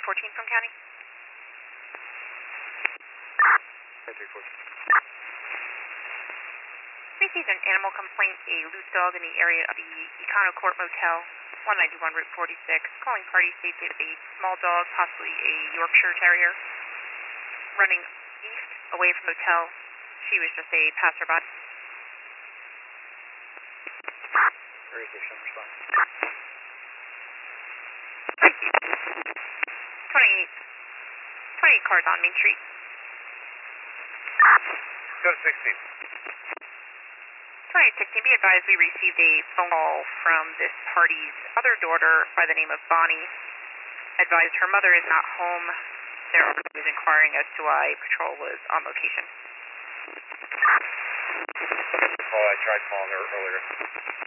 314 from county. 314. Received an animal complaint, a loose dog in the area of the Econo Court Motel, 191 Route 46. Calling party states it is a small dog, possibly a Yorkshire Terrier, running east away from the hotel. She was just a passerby. Where is your shim response? 28 cars on Main Street. Go to 16. 2816, be advised we received a phone call from this party's other daughter by the name of Bonnie. Advised her mother is not home. There was inquiring as to why patrol was on location. Oh, I tried calling her earlier.